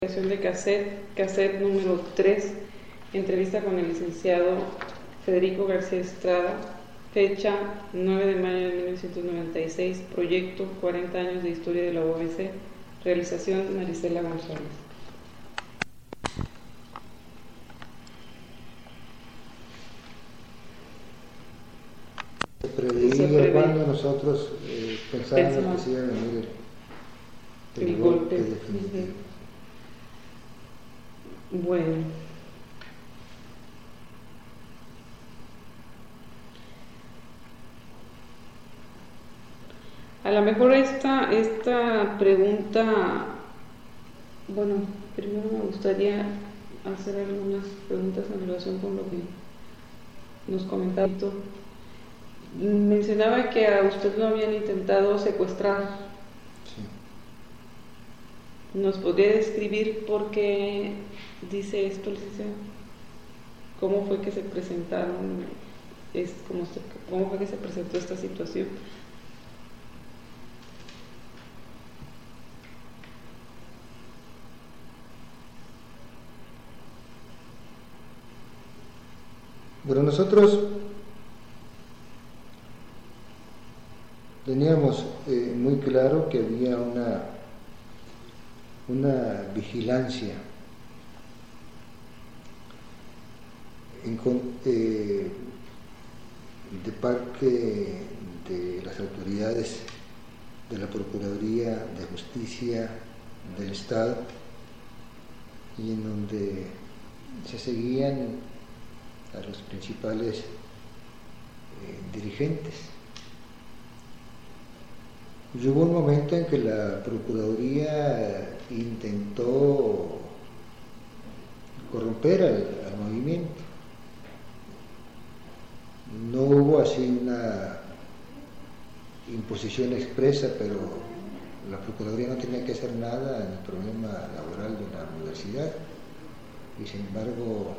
De cassette número 3, entrevista con el licenciado Federico García Estrada, fecha 9 de mayo de 1996, proyecto 40 años de historia de la UABC, realización Marisela González. Se preveía cuando nosotros pensábamos que se iba a venir el golpe definitivo. Bueno, a lo mejor esta pregunta, bueno, primero me gustaría hacer algunas preguntas en relación con lo que nos comentaba. Mencionaba que a usted lo habían intentado secuestrar. Sí. ¿Nos podría describir por qué dice esto, licenciado? ¿Cómo fue que se presentaron? ¿Cómo fue que se presentó esta situación? Bueno, nosotros teníamos muy claro que había una vigilancia de parte de las autoridades de la Procuraduría de Justicia del Estado, y en donde se seguían a los principales dirigentes. Y hubo un momento en que la Procuraduría intentó corromper al movimiento. No hubo así una imposición expresa, pero la Procuraduría no tenía que hacer nada en el problema laboral de la universidad, y sin embargo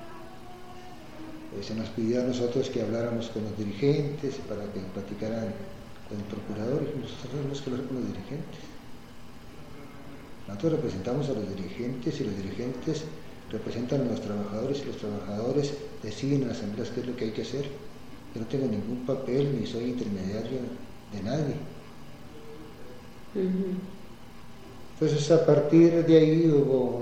se nos pidió a nosotros que habláramos con los dirigentes para que platicaran con el procurador, y nosotros tenemos que hablar con los dirigentes. Nosotros representamos a los dirigentes y los dirigentes representan a los trabajadores, y los trabajadores deciden en las asambleas qué es lo que hay que hacer. Yo no tengo ningún papel ni soy intermediario de nadie. Entonces, a partir de ahí hubo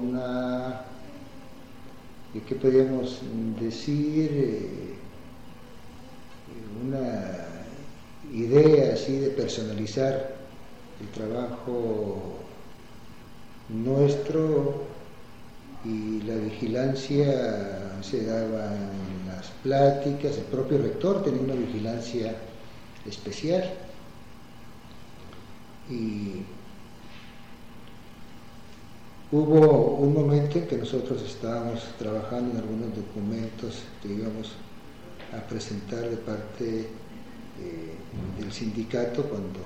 ¿qué podríamos decir? Una idea así de personalizar el trabajo nuestro, y la vigilancia se daba en las pláticas. El propio rector tenía una vigilancia especial, y hubo un momento en que nosotros estábamos trabajando en algunos documentos que íbamos a presentar de parte del sindicato, cuando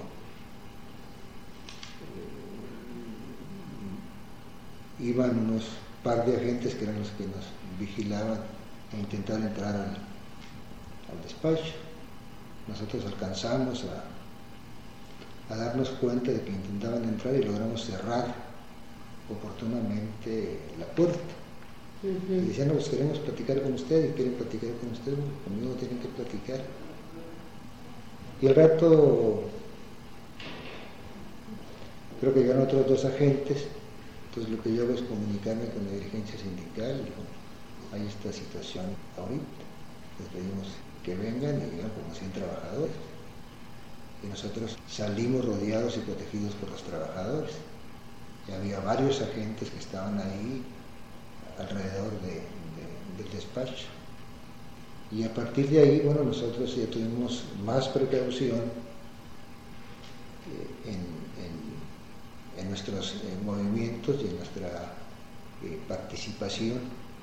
iban unos par de agentes que eran los que nos vigilaban e intentaron entrar al despacho. Nosotros alcanzamos a darnos cuenta de que intentaban entrar y logramos cerrar oportunamente la puerta. Y decían: no, pues queremos platicar con ustedes. ¿Quieren platicar con ustedes? Conmigo tienen que platicar. Y al rato creo que llegaron otros dos agentes. Entonces lo que yo hago es comunicarme con la dirigencia sindical, y digo: hay esta situación ahorita, les pedimos que vengan, y vengan como 100 trabajadores. Y nosotros salimos rodeados y protegidos por los trabajadores. Y había varios agentes que estaban ahí alrededor del despacho. Y a partir de ahí, bueno, nosotros ya tuvimos más precaución en nuestros movimientos y en nuestra participación.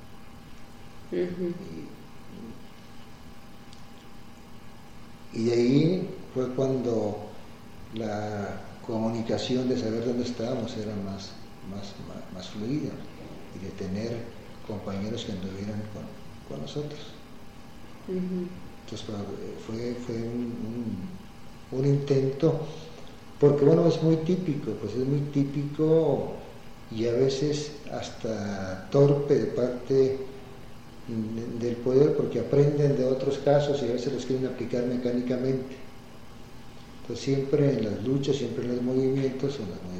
Y de ahí fue cuando la comunicación de saber dónde estábamos era más fluida, y de tener compañeros que anduvieran con nosotros. Entonces fue un intento, porque bueno, es muy típico y a veces hasta torpe de parte del poder, porque aprenden de otros casos y a veces los quieren aplicar mecánicamente. Entonces siempre en las luchas, siempre en los movimientos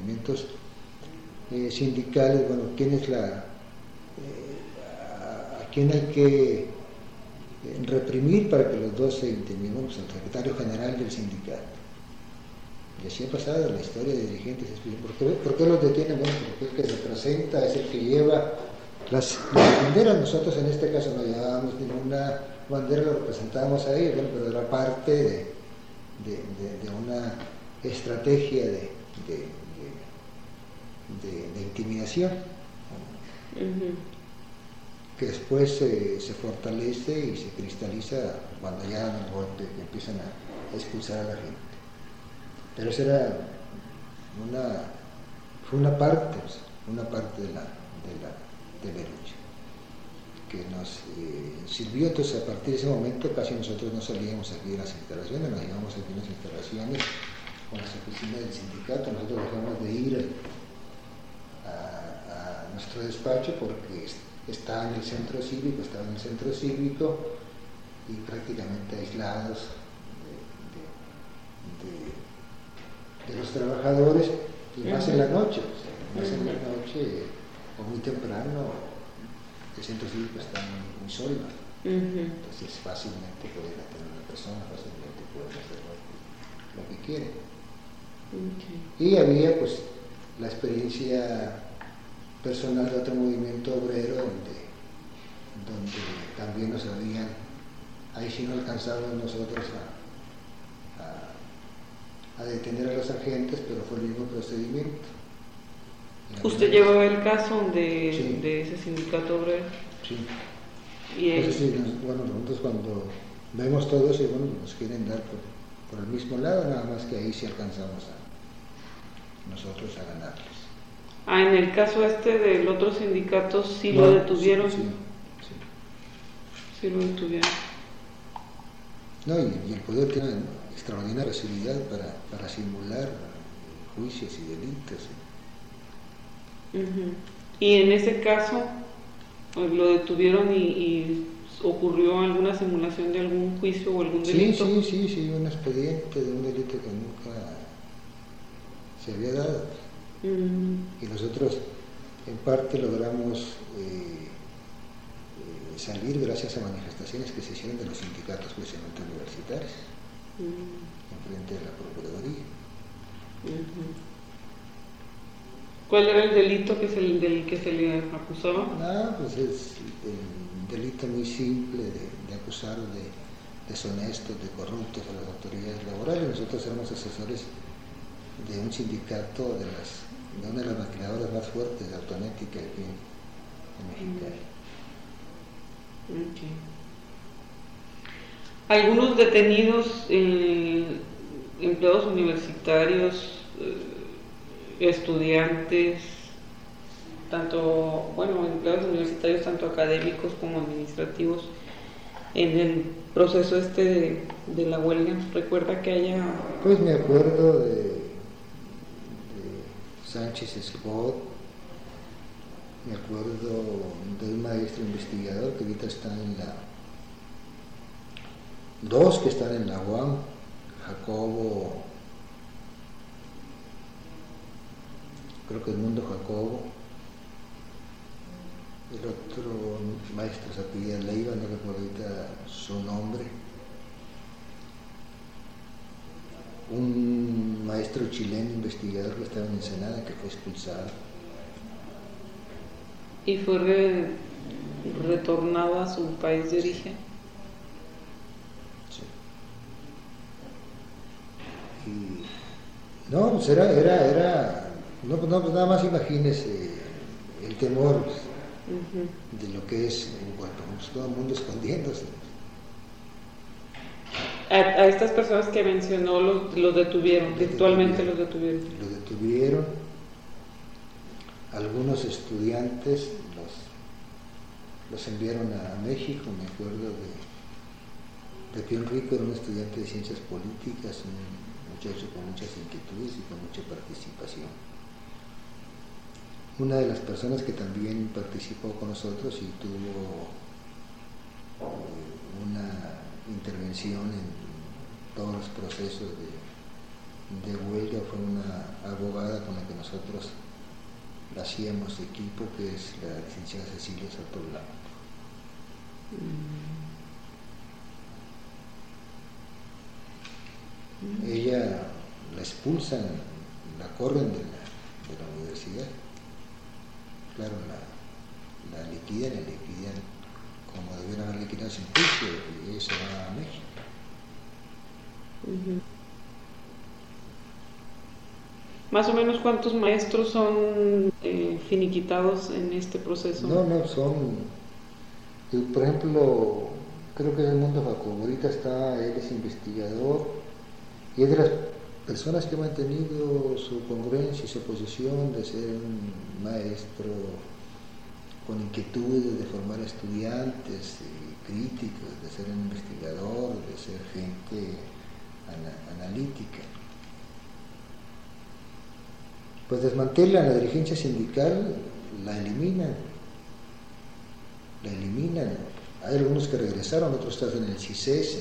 sindicales, bueno, a quién hay que reprimir para que los dos se intimiden, pues el secretario general del sindicato. Y así ha pasado en la historia de dirigentes. ¿Por qué los detienen? Bueno, porque el que representa es el que lleva las banderas. Nosotros en este caso no llevábamos ninguna bandera, lo representábamos a ellos, bueno, pero era parte de una estrategia de intimidación, que después se fortalece y se cristaliza cuando ya dan el golpe, que empiezan a expulsar a la gente. Pero esa era fue una parte de la lucha que nos sirvió. Entonces a partir de ese momento casi nosotros no salíamos aquí de las instalaciones, nos íbamos aquí en las instalaciones con las oficinas del sindicato. Nosotros dejamos de ir a nuestro despacho porque estaba en el centro cívico y prácticamente aislados de los trabajadores, y más en la noche, o muy temprano. El centro cívico está muy sólido, entonces fácilmente pueden atender a una persona, fácilmente pueden hacer lo que quieren. Y había pues la experiencia personal de otro movimiento obrero donde también nos habían, ahí sí no alcanzamos nosotros a detener a los agentes, pero fue el mismo procedimiento. ¿Usted llevó el caso de ese sindicato obrero? Sí. ¿Y entonces, sí, bueno, nosotros cuando vemos todo eso, bueno, nos quieren dar por el mismo lado, nada más que ahí sí alcanzamos nosotros a ganarles. En el caso del otro sindicato sí lo detuvieron. Sí lo detuvieron. No, y el poder tiene extraordinaria facilidad para simular juicios y delitos. Y en ese caso lo detuvieron y ocurrió alguna simulación de algún juicio o algún delito. Sí, un expediente de un delito que nunca se había dado. Y nosotros en parte logramos salir gracias a manifestaciones que se hicieron de los sindicatos precisamente universitarios en frente de la Procuraduría. ¿Cuál era el delito del que se le acusaba? Pues es el delito muy simple de acusar de deshonestos, de corruptos a las autoridades laborales. Nosotros éramos asesores de un sindicato de una de las maquiladoras más fuertes de autonética aquí en Mexicali. Algunos detenidos, empleados universitarios, estudiantes, empleados universitarios tanto académicos como administrativos, en el proceso de la huelga, ¿recuerda que haya...? Pues me acuerdo de Sánchez Escot, me acuerdo de un maestro investigador que ahorita está dos que están en la UAM, Jacobo, creo que Edmundo Jacobo, el otro maestro se apellida Leiva, no recuerdo ahorita su nombre, un maestro chileno investigador que estaba en Ensenada que fue expulsado. ¿Y fue retornado a su país de origen? Sí. Y no, pues era pues nada más imagínese el temor de lo que es, bueno, pues todo el mundo escondiéndose. A estas personas que mencionó los detuvieron, virtualmente los detuvieron. Los detuvieron. Algunos estudiantes los enviaron a México. Me acuerdo de Pío Rico, era un estudiante de ciencias políticas, un muchacho con muchas inquietudes y con mucha participación. Una de las personas que también participó con nosotros y tuvo una intervención en todos los procesos de huelga fue una abogada con la que nosotros hacíamos equipo, que es la licenciada Cecilia Soto Blanco. Ella la expulsan, la corren de la universidad. Claro, la liquidan como debieron haber liquidado sin juicio, y ella se va a México. ¿Más o menos cuántos maestros son finiquitados en este proceso? No, por ejemplo, creo que en el mundo Jacobo, ahorita él es investigador y es de las personas que han mantenido su congruencia y su posición de ser un maestro con inquietudes de formar estudiantes críticos, de ser un investigador, de ser gente analítica. Pues desmantelan la dirigencia sindical, la eliminan. Hay algunos que regresaron, otros están en el CICESE.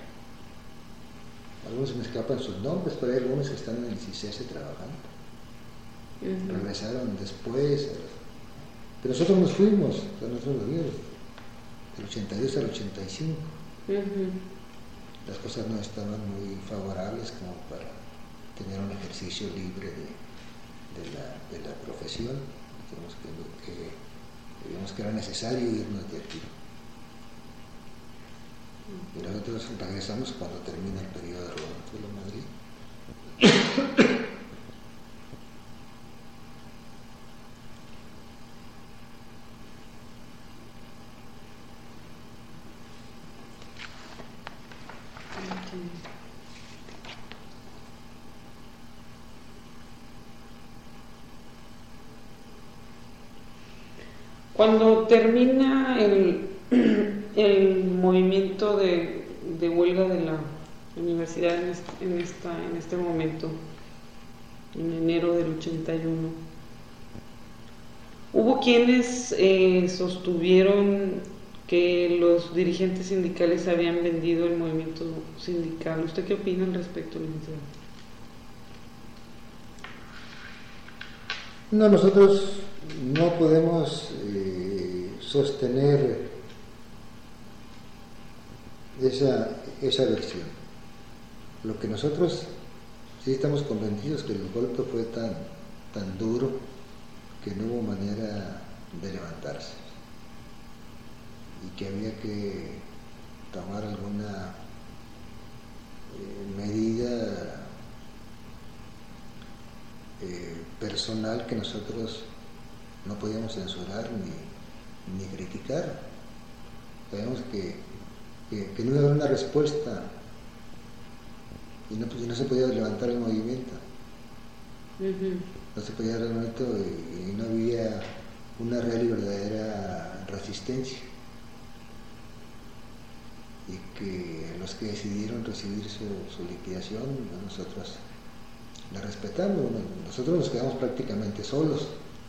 Algunos me escapan sus nombres, pero hay algunos que están en el CICESE trabajando. Regresaron después. Pero nosotros nos fuimos, del 82 al 85. Las cosas no estaban muy favorables como para tener un ejercicio libre de la profesión. Vimos que era necesario irnos de aquí. Y nosotros regresamos cuando termina el periodo de Rodolfo Madrid. Cuando termina el movimiento de huelga de la universidad en este momento, en enero del 81, hubo quienes sostuvieron que los dirigentes sindicales habían vendido el movimiento sindical. ¿Usted qué opina al respecto, licenciado? No, nosotros no podemos sostener esa versión. Lo que nosotros sí estamos convencidos que el golpe fue tan duro que no hubo manera de levantarse y que había que tomar alguna medida personal que nosotros no podíamos censurar ni criticar. Sabíamos que no iba a haber una respuesta y no se podía levantar el movimiento. No se podía dar el movimiento y no había una real y verdadera resistencia. Y que los que decidieron recibir su liquidación, nosotros la respetamos. Nosotros nos quedamos prácticamente solos.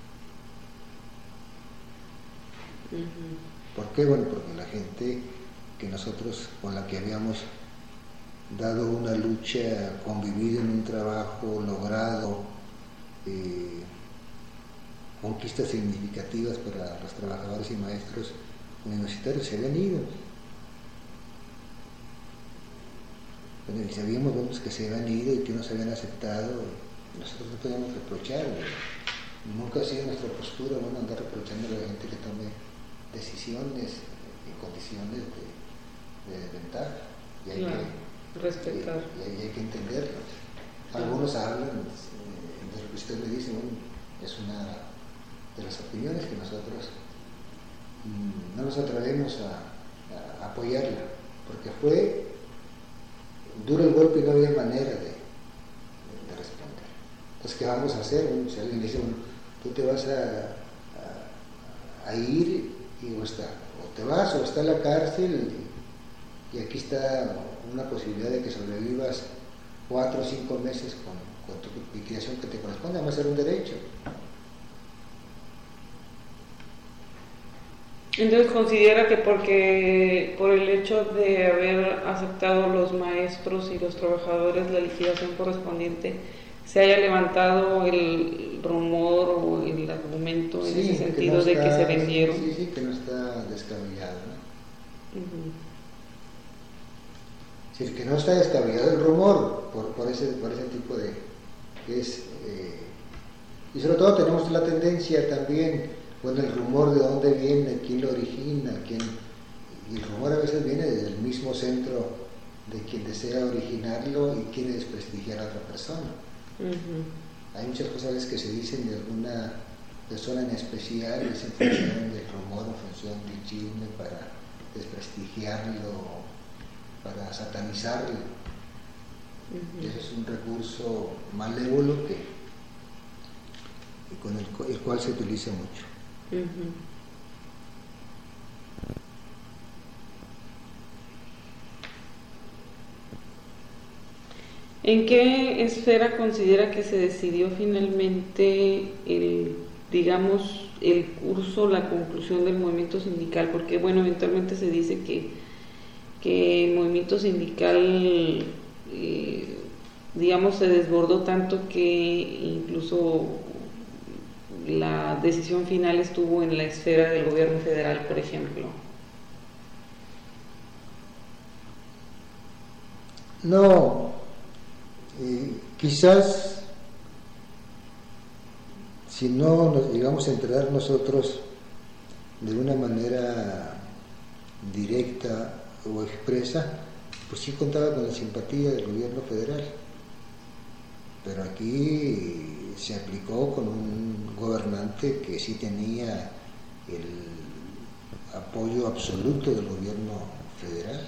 ¿Por qué? Bueno, porque la gente que nosotros, con la que habíamos dado una lucha, convivido en un trabajo, logrado conquistas significativas para los trabajadores y maestros universitarios, se habían ido. Bueno, y sabíamos que se habían ido y que no se habían aceptado. Nosotros no podíamos reprochar. Nunca ha sido nuestra postura, andar reprochando a la gente que tome decisiones en condiciones de desventaja. Y hay que respetar. Y hay que entenderlo. Algunos hablan de lo que usted me dice, es una de las opiniones que nosotros no nos atrevemos a apoyarla, porque fue duro el golpe y no había manera de responder. Entonces, ¿qué vamos a hacer? Si alguien dice, tú te vas a ir y o te vas o está en la cárcel y aquí está una posibilidad de que sobrevivas 4 o 5 meses con tu liquidación que te corresponde, además era un derecho. Entonces considera que porque por el hecho de haber aceptado los maestros y los trabajadores la liquidación correspondiente, se haya levantado el rumor o el argumento en ese sentido no de está, que se vendieron. sí, que no está descabellado, ¿no? Sí, que no está descabellado el rumor por ese tipo de... y sobre todo tenemos la tendencia también, bueno, el rumor de dónde viene, quién lo origina, y el rumor a veces viene desde el mismo centro de quien desea originarlo y quiere desprestigiar a otra persona. Hay muchas cosas que se dicen de alguna persona en especial, es en función del rumor, en función del chisme, para desprestigiarlo, para satanizarlo. Ese es un recurso malévolo con el cual se utiliza mucho. ¿En qué esfera considera que se decidió finalmente el curso, la conclusión del movimiento sindical? Porque, bueno, eventualmente se dice que el movimiento sindical, se desbordó tanto que incluso la decisión final estuvo en la esfera del gobierno federal, por ejemplo. No, quizás si no nos llegamos a enterar nosotros de una manera directa o expresa, pues sí contaba con la simpatía del gobierno federal. Pero aquí se aplicó con un gobernante que sí tenía el apoyo absoluto del gobierno federal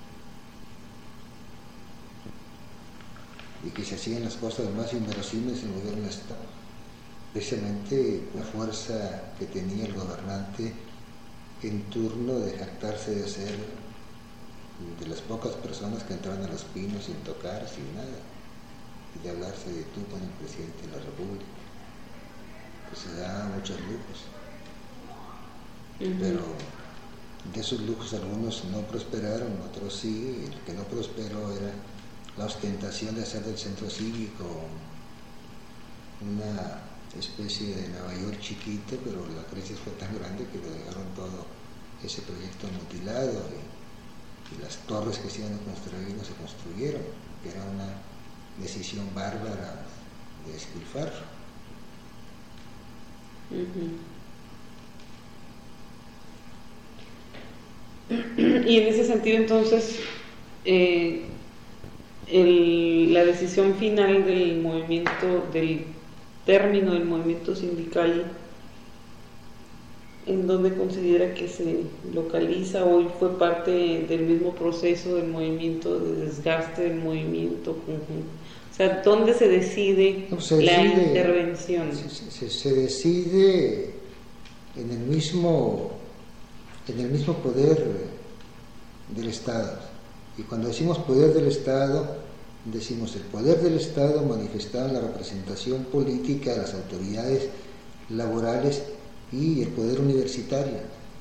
y que se hacían las cosas más inverosímiles en el gobierno de Estado. Precisamente la fuerza que tenía el gobernante en turno de jactarse de ser de las pocas personas que entraban a Los Pinos sin tocar, sin nada, y de hablarse de tú con el presidente de la República. Pues se daban muchos lujos. Pero de esos lujos algunos no prosperaron, otros sí. El que no prosperó era la ostentación de hacer del centro cívico una especie de Nueva York chiquito, pero la crisis fue tan grande que lo dejaron todo ese proyecto mutilado y las torres que se iban a construir no se construyeron, que era una decisión bárbara de despilfarro. Y en ese sentido, entonces, la decisión final del movimiento, del término del movimiento sindical, ¿en dónde considera que se localiza? ¿Hoy fue parte del mismo proceso del movimiento, de desgaste del movimiento conjunto? O sea, ¿dónde se decide la intervención? Se decide en el mismo poder del Estado. Y cuando decimos poder del Estado, decimos el poder del Estado manifestado en la representación política de las autoridades laborales y el poder universitario.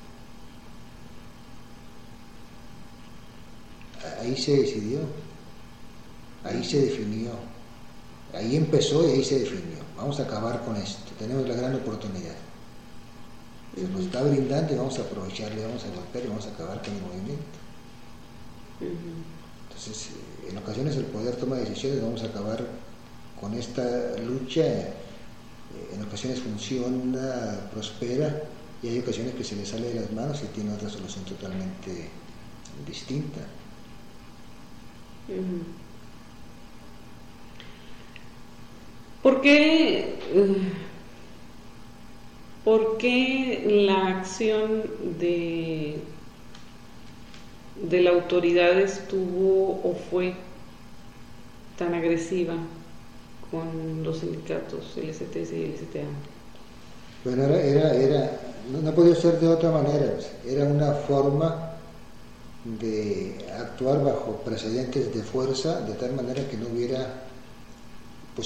Ahí se decidió, ahí se definió, ahí empezó y ahí se definió. Vamos a acabar con esto, tenemos la gran oportunidad. Se nos está brindando y vamos a aprovecharle, vamos a golpear y vamos a acabar con el movimiento. Entonces, en ocasiones el poder toma decisiones, vamos a acabar con esta lucha. En ocasiones funciona, prospera, y hay ocasiones que se le sale de las manos y tiene otra solución totalmente distinta. ¿Por qué la acción de la autoridad estuvo o fue tan agresiva con los sindicatos, el STS y el STA? Bueno, no podía ser de otra manera, era una forma de actuar bajo precedentes de fuerza, de tal manera que no hubiera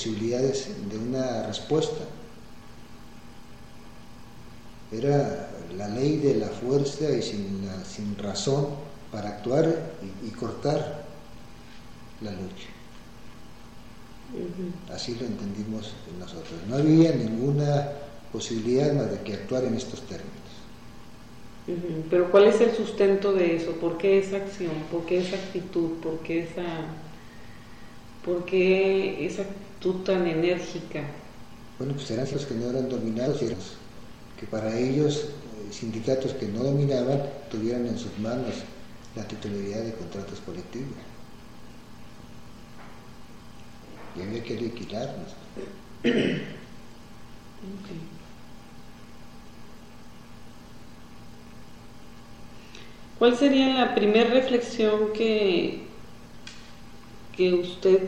posibilidades de una respuesta. Era la ley de la fuerza y sin razón para actuar y cortar la lucha. Así lo entendimos nosotros. No había ninguna posibilidad más de que actuar en estos términos. Pero ¿cuál es el sustento de eso? ¿Por qué esa acción? ¿Por qué esa actitud? ¿Por qué esa actitud tan enérgica? Bueno, pues eran los que no eran dominados, y que para ellos, sindicatos que no dominaban, tuvieran en sus manos la titularidad de contratos colectivos. Y había que liquidarnos. Okay. ¿Cuál sería la primera reflexión que usted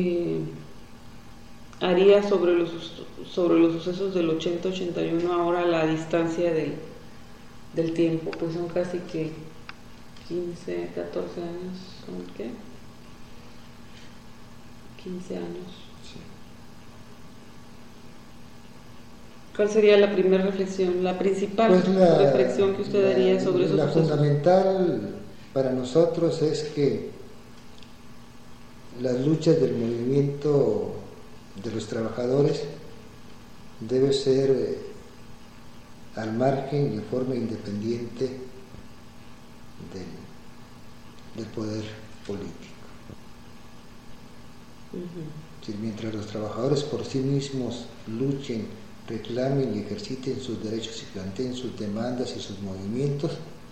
haría sobre los sucesos del 80-81 ahora a la distancia del tiempo? Pues son casi que 15, 14 años, ¿son qué? 15 años. Sí. ¿Cuál sería la primera reflexión, la principal reflexión que usted haría sobre esos sucesos? La fundamental para nosotros es que las luchas del movimiento de los trabajadores debe ser al margen y de forma independiente del poder político. Si mientras los trabajadores por sí mismos luchen, reclamen y ejerciten sus derechos y planteen sus demandas y sus movimientos,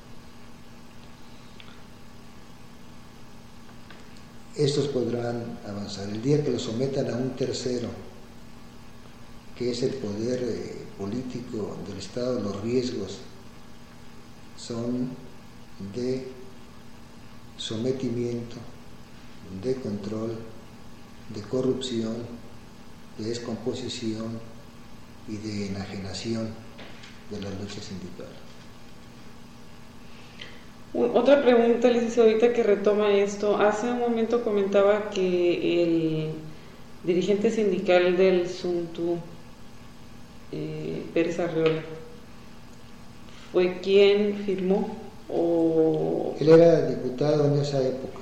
estos podrán avanzar. El día que los sometan a un tercero, que es el poder político del Estado, los riesgos son de sometimiento, de control, de corrupción, de descomposición y de enajenación de la lucha sindical. Otra pregunta, licenciado, ahorita que retoma esto. Hace un momento comentaba que el dirigente sindical del SUNTU, Pérez Arreola, ¿fue quien firmó? ¿O? Él era diputado en esa época.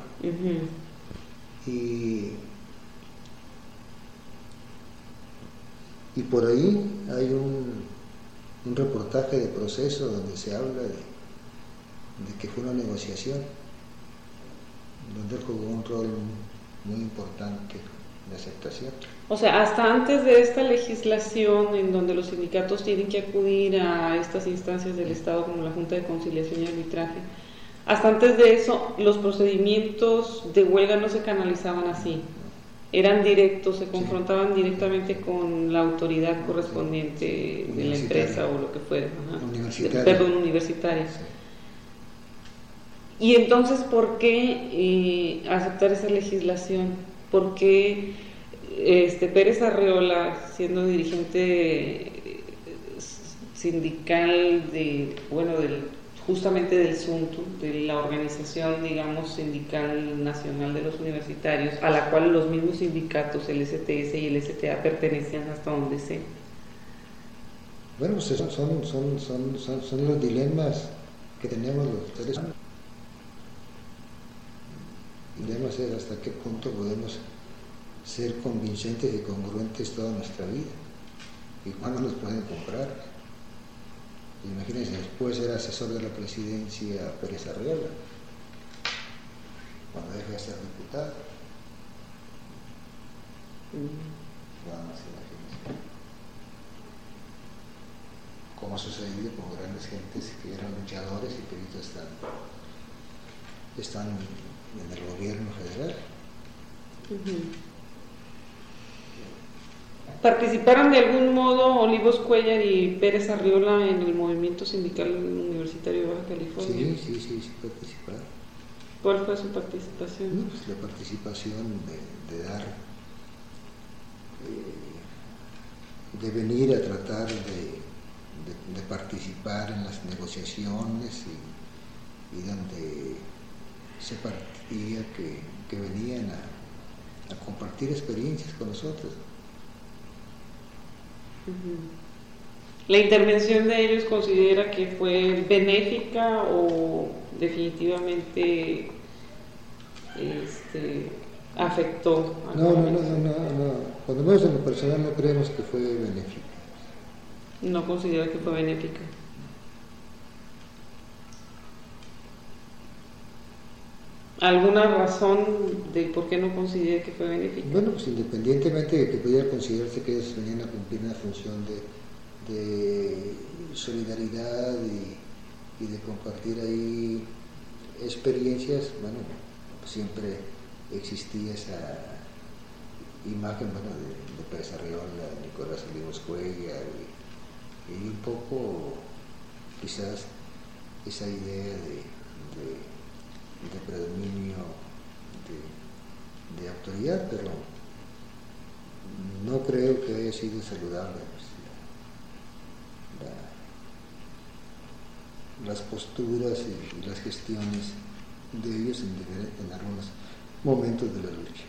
Y por ahí hay un reportaje de proceso donde se habla de que fue una negociación, donde él jugó un rol muy importante de aceptación. O sea, hasta antes de esta legislación en donde los sindicatos tienen que acudir a estas instancias del Estado como la Junta de Conciliación y Arbitraje, hasta antes de eso los procedimientos de huelga no se canalizaban así, eran directos, se confrontaban directamente con la autoridad correspondiente de la empresa o lo que fuera, universitaria. Sí. Y entonces, ¿por qué aceptar esa legislación? ¿Por qué Pérez Arreola, siendo dirigente sindical justamente del SUNTU, de la organización, digamos, sindical nacional de los universitarios, a la cual los mismos sindicatos, el STS y el STA, pertenecían hasta donde sé? Bueno, pues son los dilemas que tenemos los seres humanos. El dilema es hasta qué punto podemos ser convincentes y congruentes toda nuestra vida y cuándo nos pueden comprar. Imagínense, después era asesor de la presidencia Pérez Arreola, cuando deja de ser diputado. Nada más imagínense. Como ha sucedido con grandes gentes que eran luchadores y que ahorita están en el gobierno federal. ¿Participaron de algún modo Olivos Cuéllar y Pérez Arreola en el movimiento sindical universitario de Baja California? Sí, participaron. ¿Cuál fue su participación? Pues la participación de venir a tratar de participar en las negociaciones y donde se partía que venían a compartir experiencias con nosotros. ¿La intervención de ellos considera que fue benéfica o definitivamente afectó al No, movimiento? cuando menos en lo personal no creemos que fue benéfico. No considera que fue benéfica. ¿Alguna razón de por qué no considera que fue benéfica? Bueno, pues independientemente de que pudiera considerarse que ellos venían a cumplir una función de solidaridad y de compartir ahí experiencias, bueno, siempre existía esa imagen, bueno, de Pérez Arriola, Nicolás Olivos Cuellar y un poco quizás esa idea de predominio de autoridad, pero no creo que haya sido saludable pues, las posturas y las gestiones de ellos en algunos momentos de la lucha.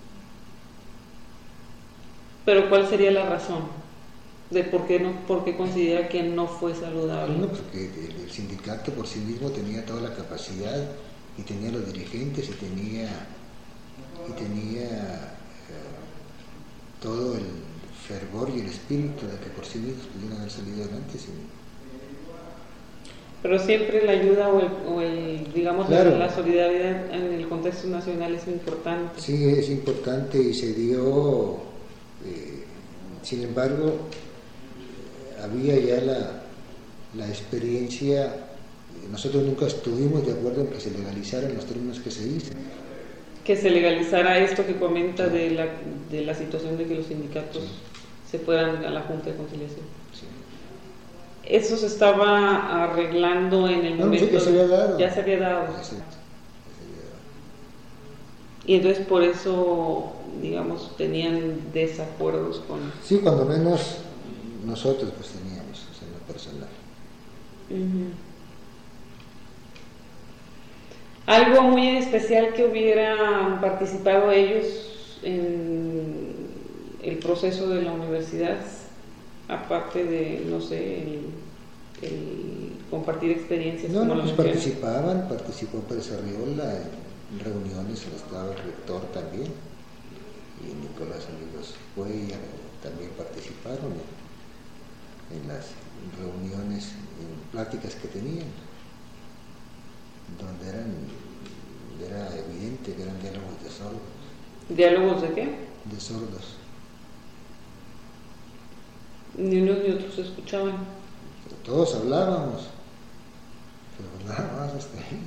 Pero ¿cuál sería la razón de por qué considera que no fue saludable? Bueno, porque el sindicato por sí mismo tenía toda la capacidad y tenía los dirigentes y tenía todo el fervor y el espíritu de que por sí mismos pudieran haber salido adelante. ¿Sí? Pero siempre la ayuda digamos, claro, la solidaridad en el contexto nacional es muy importante. Sí, es importante y se dio, sin embargo, había ya la experiencia. Nosotros nunca estuvimos de acuerdo en que se legalizaran los términos que se dicen. Que se legalizara esto que comenta de la situación de que los sindicatos se fueran a la Junta de Conciliación. Sí. Eso se estaba arreglando en el momento. Ya se había dado. Ya se había dado. Ya se había dado. Y entonces por eso, digamos, tenían desacuerdos con... Sí, cuando menos nosotros pues teníamos, o sea, en lo personal. Algo muy especial que hubieran participado ellos en el proceso de la universidad, aparte de, no sé, el compartir experiencias. No, pues participó Pérez Arriola en reuniones, estaba el rector también, y Nicolás Olivos Cuellar también participaron en las reuniones, en pláticas que tenían, donde era evidente que eran diálogos de sordos. ¿Diálogos de qué? De sordos. Ni unos ni otros escuchaban. Pero todos hablábamos, pero nada más hasta ahí.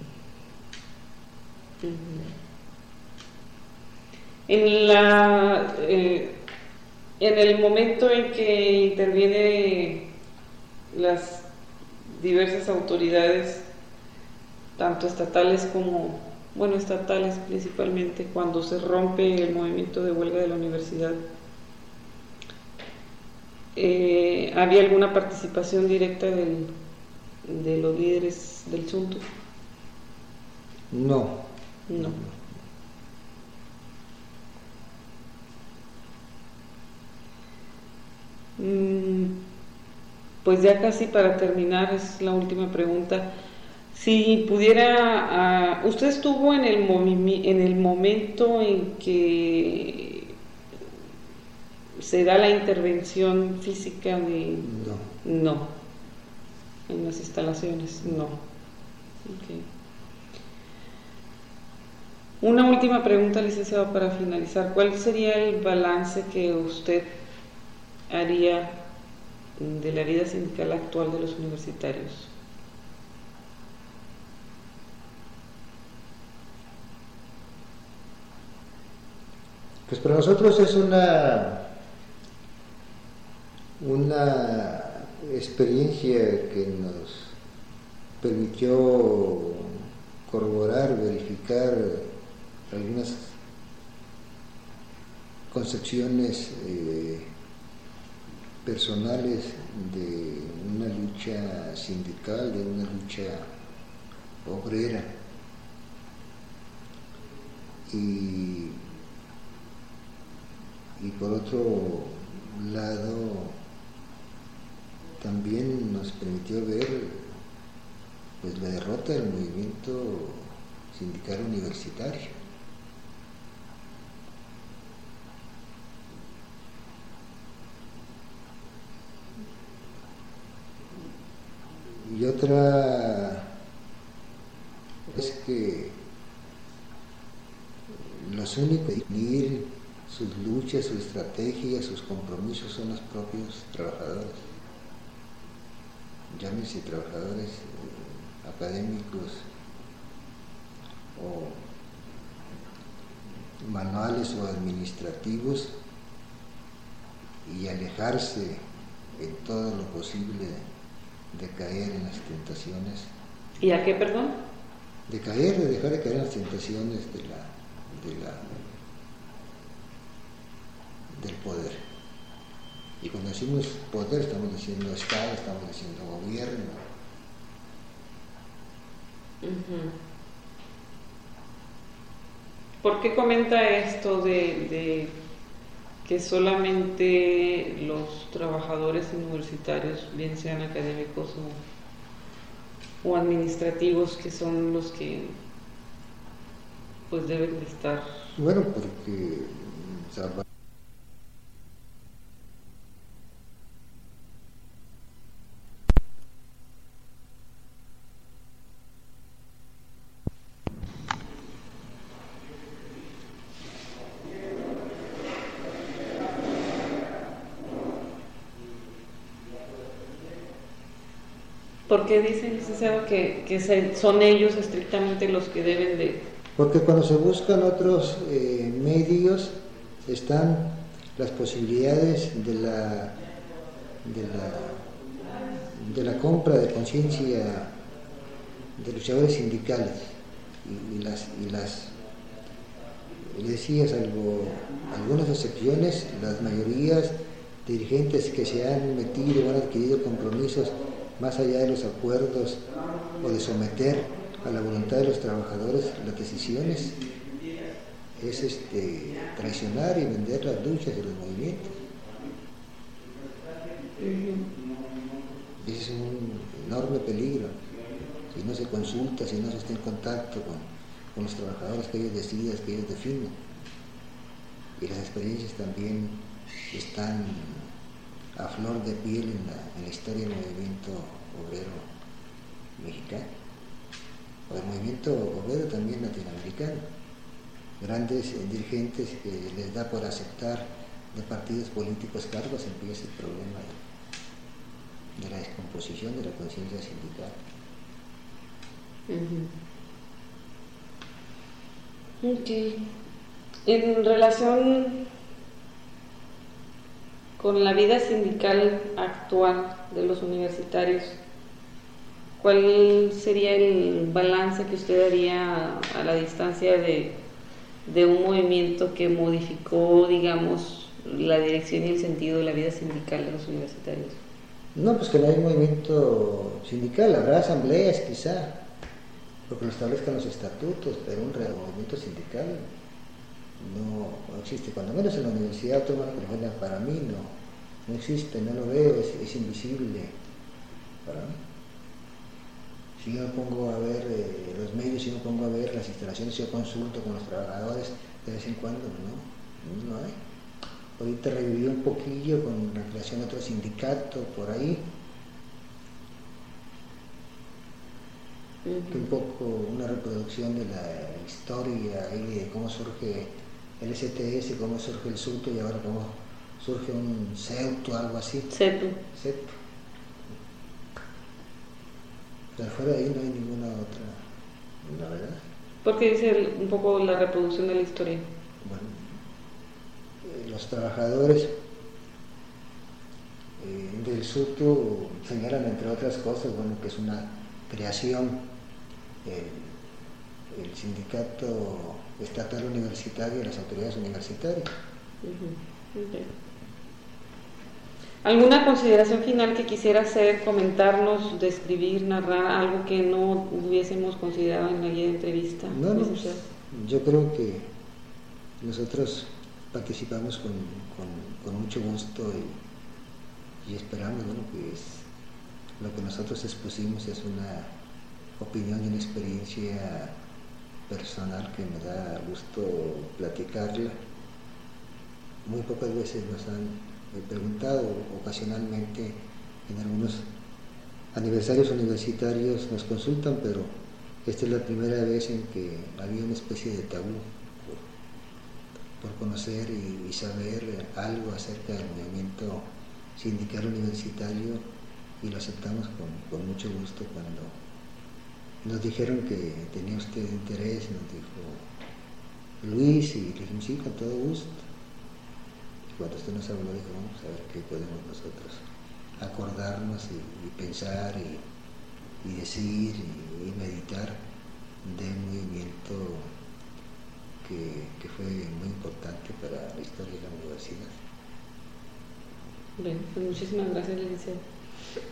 En el momento en que interviene las diversas autoridades, tanto estatales como, bueno, estatales principalmente, cuando se rompe el movimiento de huelga de la universidad, ¿había alguna participación directa de los líderes del Sunto? No. Pues ya casi para terminar, es la última pregunta. Si pudiera, ¿usted estuvo en el momento en que se da la intervención física de... No. En las instalaciones, no. Okay. Una última pregunta, licenciado, para finalizar. ¿Cuál sería el balance que usted haría de la vida sindical actual de los universitarios? Pues para nosotros es una experiencia que nos permitió corroborar, verificar algunas concepciones personales de una lucha sindical, de una lucha obrera. Y por otro lado, también nos permitió ver pues la derrota del movimiento sindical universitario. Y otra es que los únicos que definir sus luchas, sus estrategias, sus compromisos son los propios trabajadores. Llámense trabajadores académicos o manuales o administrativos, y alejarse en todo lo posible de caer en las tentaciones. ¿Y a qué, perdón? De dejar de caer en las tentaciones del poder. Y cuando decimos poder estamos diciendo Estado, estamos diciendo gobierno. ¿Por qué comenta esto de que solamente los trabajadores universitarios, bien sean académicos o administrativos, que son los que pues deben de estar? Bueno, porque ¿Por qué dice el licenciado que son ellos estrictamente los que deben de...? Porque cuando se buscan otros medios están las posibilidades de la compra de conciencia de luchadores sindicales y decía, salvo algunas excepciones, las mayorías dirigentes que se han metido o han adquirido compromisos más allá de los acuerdos o de someter a la voluntad de los trabajadores las decisiones, es traicionar y vender las luchas de los movimientos. Ese es un enorme peligro. Si no se consulta, si no se está en contacto con los trabajadores que ellos decidan, que ellos definen. Y las experiencias también están a flor de piel en la historia del movimiento obrero mexicano, o del movimiento obrero también latinoamericano. Grandes dirigentes que les da por aceptar de partidos políticos cargos, empieza el problema de la descomposición de la conciencia sindical. Ok. En relación con la vida sindical actual de los universitarios, ¿cuál sería el balance que usted daría a la distancia de un movimiento que modificó, digamos, la dirección y el sentido de la vida sindical de los universitarios? No, pues que no hay movimiento sindical, habrá asambleas quizá, porque lo establezcan los estatutos, pero un real movimiento sindical no existe, cuando menos en la Universidad Autónoma de California. Para mí no existe, no lo veo, es invisible para mí. Si yo me pongo a ver los medios, si yo me pongo a ver las instalaciones, yo consulto con los trabajadores de vez en cuando, no hay. Ahorita reviví un poquillo con la creación de otro sindicato por ahí, que un poco una reproducción de la historia y de cómo surge el STS, cómo surge el SUTO y ahora cómo surge un CEUTO, algo así. CETU. Pero fuera de ahí no hay ninguna otra, la verdad. Porque dice un poco la reproducción de la historia. Bueno, los trabajadores del SUTO señalan, entre otras cosas, bueno, que es una creación, el sindicato estatal universitario y las autoridades universitarias. Okay. ¿Alguna consideración final que quisiera hacer, comentarnos, describir, narrar, algo que no hubiésemos considerado en la guía de entrevista? No, yo creo que nosotros participamos con mucho gusto y esperamos, bueno, lo que nosotros expusimos es una opinión y una experiencia personal que me da gusto platicarla. Muy pocas veces nos han preguntado, ocasionalmente en algunos aniversarios universitarios nos consultan, pero esta es la primera vez en que había una especie de tabú por conocer y saber algo acerca del movimiento sindical universitario, y lo aceptamos con mucho gusto. Cuando nos dijeron que tenía usted interés, nos dijo Luis, y le dijimos sí, con todo gusto. Y cuando usted nos habló, dijo, vamos a ver qué podemos nosotros acordarnos y pensar y decir y meditar de un movimiento que fue muy importante para la historia de la universidad. Bien, pues muchísimas gracias, licenciado.